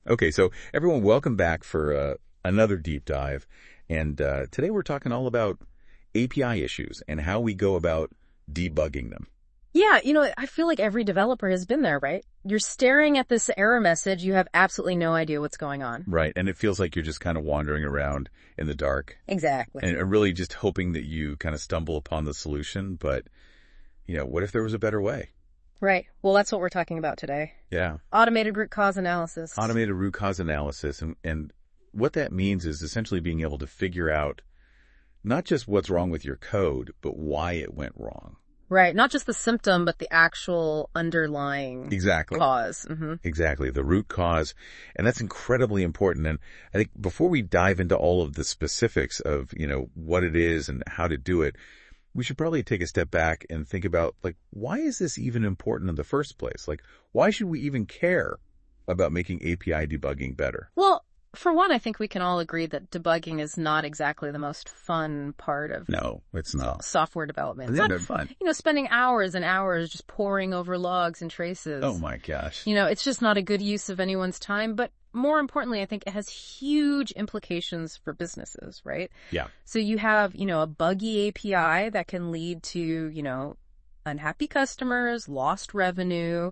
Okay, so everyone, welcome back for another deep dive. And today we're talking all about API issues and how we go about debugging them. Yeah, I feel like every developer has been there, right? You're staring at this error message. You have absolutely no idea what's going on. Right, and it feels like you're just kind of wandering around in the dark. Exactly. And really just hoping that you kind of stumble upon the solution. But, what if there was a better way? Right. Well, that's what we're talking about today. Yeah. Automated root cause analysis. Automated root cause analysis. And what that means is essentially being able to figure out not just what's wrong with your code, but why it went wrong. Right. Not just the symptom, but the actual underlying cause. Mm-hmm. Exactly. The root cause. And that's incredibly important. And I think before we dive into all of the specifics of, what it is and how to do it, we should probably take a step back and think about, why is this even important in the first place? Why should we even care about making API debugging better? Well, for one, I think we can all agree that debugging is not exactly the most fun part of No, it's not. software development. It's not fun. Spending hours and hours just poring over logs and traces. Oh my gosh. It's just not a good use of anyone's time. But more importantly, I think it has huge implications for businesses, right? Yeah. So you have, a buggy API that can lead to, unhappy customers, lost revenue,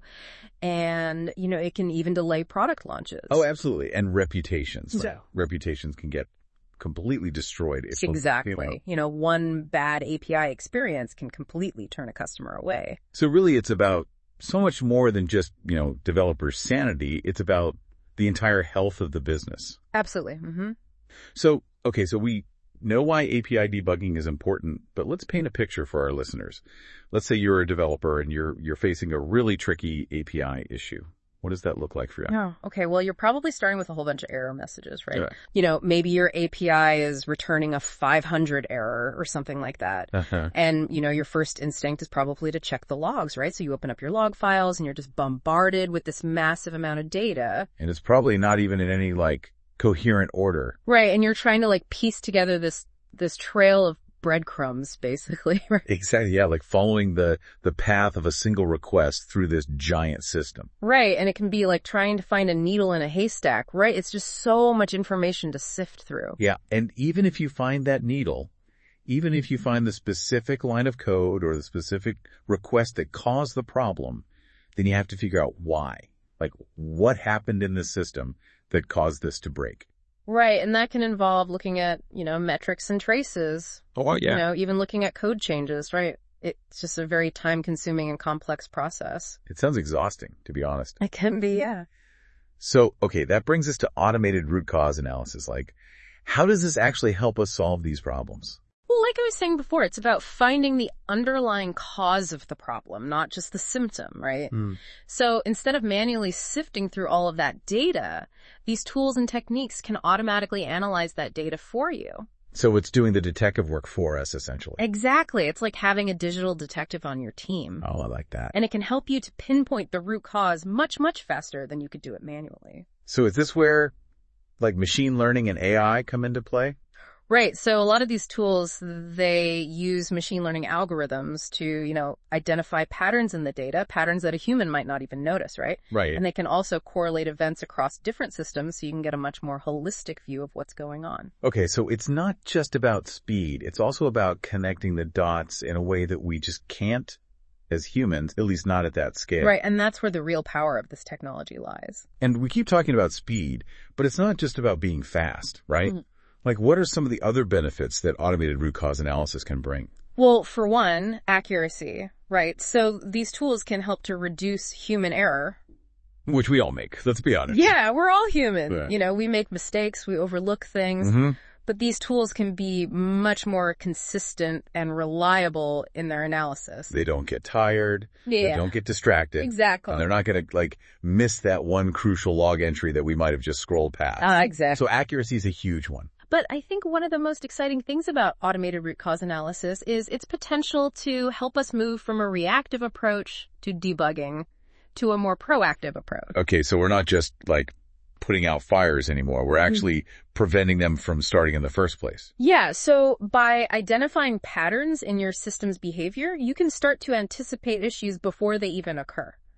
and, it can even delay product launches. Oh, absolutely. And reputations. Reputations can get completely destroyed. Exactly. One bad API experience can completely turn a customer away. So really it's about so much more than just, developer sanity. It's about the entire health of the business. Absolutely. Mm-hmm. So we know why API debugging is important, but let's paint a picture for our listeners. Let's say you're a developer and you're facing a really tricky API issue. What does that look like for you? Oh, okay. Well, you're probably starting with a whole bunch of error messages, right? Yeah. Maybe your API is returning a 500 error or something like that. Uh-huh. And, your first instinct is probably to check the logs, right? So you open up your log files and you're just bombarded with this massive amount of data. And it's probably not even in any coherent order. Right. And you're trying to piece together this trail of breadcrumbs, basically. Right? Exactly. Yeah. Following the path of a single request through this giant system. Right. And it can be trying to find a needle in a haystack, right? It's just so much information to sift through. Yeah. And even if you find that needle, even if you find the specific line of code or the specific request that caused the problem, then you have to figure out why. What happened in the system that caused this to break. Right. And that can involve looking at, metrics and traces. Oh, yeah. Even looking at code changes, right? It's just a very time-consuming and complex process. It sounds exhausting, to be honest. It can be, yeah. So, that brings us to automated root cause analysis. How does this actually help us solve these problems? Well, like I was saying before, it's about finding the underlying cause of the problem, not just the symptom, right? So instead of manually sifting through all of that data, these tools and techniques can automatically analyze that data for you. So it's doing the detective work for us, essentially. Exactly. It's like having a digital detective on your team. Oh, I like that. And it can help you to pinpoint the root cause much, much faster than you could do it manually. So is this where, machine learning and AI come into play? Right. So a lot of these tools, they use machine learning algorithms to, identify patterns in the data, patterns that a human might not even notice, right? Right. And they can also correlate events across different systems so you can get a much more holistic view of what's going on. Okay, so it's not just about speed. It's also about connecting the dots in a way that we just can't as humans, at least not at that scale. Right. And that's where the real power of this technology lies. And we keep talking about speed, but it's not just about being fast, right? Mm-hmm. What are some of the other benefits that automated root cause analysis can bring? Well, for one, accuracy, right? So these tools can help to reduce human error. Which we all make, let's be honest. Yeah, we're all human. Yeah. We make mistakes, we overlook things. Mm-hmm. But these tools can be much more consistent and reliable in their analysis. They don't get tired. Yeah. They don't get distracted. Exactly. And they're not going to, miss that one crucial log entry that we might have just scrolled past. Exactly. So accuracy is a huge one. But I think one of the most exciting things about automated root cause analysis is its potential to help us move from a reactive approach to debugging to a more proactive approach. Okay, so we're not just putting out fires anymore. We're actually preventing them from starting in the first place. Yeah, so by identifying patterns in your system's behavior, you can start to anticipate issues before they even occur.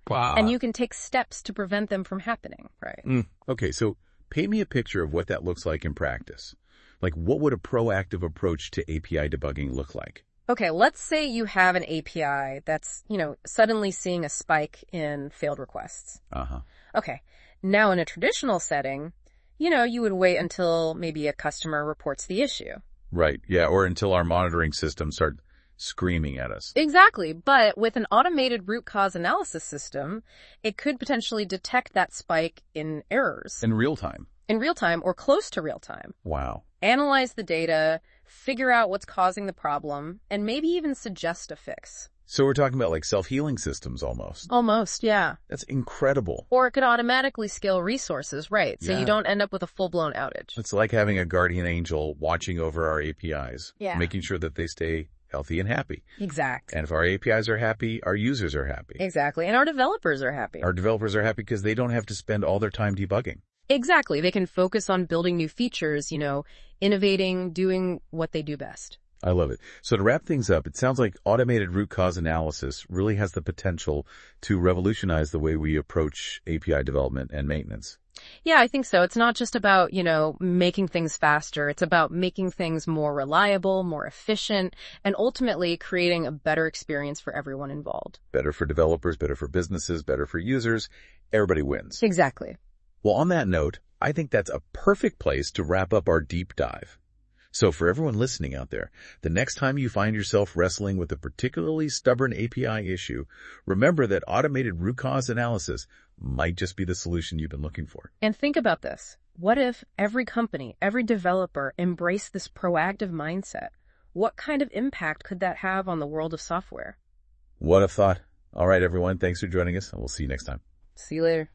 Wow. And you can take steps to prevent them from happening, right? Okay, so paint me a picture of what that looks like in practice. Like, what would a proactive approach to API debugging look like? Okay, let's say you have an API that's, suddenly seeing a spike in failed requests. Uh-huh. Okay, now in a traditional setting, you would wait until maybe a customer reports the issue. Right, yeah, or until our monitoring systems start screaming at us. Exactly, but with an automated root cause analysis system, it could potentially detect that spike in errors. In real time. In real time or close to real time. Wow. Analyze the data, figure out what's causing the problem, and maybe even suggest a fix. So we're talking about like self-healing systems almost. Almost, yeah. That's incredible. Or it could automatically scale resources, right? So you don't end up with a full-blown outage. It's like having a guardian angel watching over our APIs, making sure that they stay healthy and happy. Exactly. And if our APIs are happy, our users are happy. Exactly. And our developers are happy. Our developers are happy because they don't have to spend all their time debugging. Exactly. They can focus on building new features, innovating, doing what they do best. I love it. So to wrap things up, it sounds like automated root cause analysis really has the potential to revolutionize the way we approach API development and maintenance. Yeah, I think so. It's not just about, making things faster. It's about making things more reliable, more efficient, and ultimately creating a better experience for everyone involved. Better for developers, better for businesses, better for users. Everybody wins. Exactly. Well, on that note, I think that's a perfect place to wrap up our deep dive. So for everyone listening out there, the next time you find yourself wrestling with a particularly stubborn API issue, remember that automated root cause analysis might just be the solution you've been looking for. And think about this. What if every company, every developer embraced this proactive mindset? What kind of impact could that have on the world of software? What a thought. All right, everyone. Thanks for joining us, and we'll see you next time. See you later.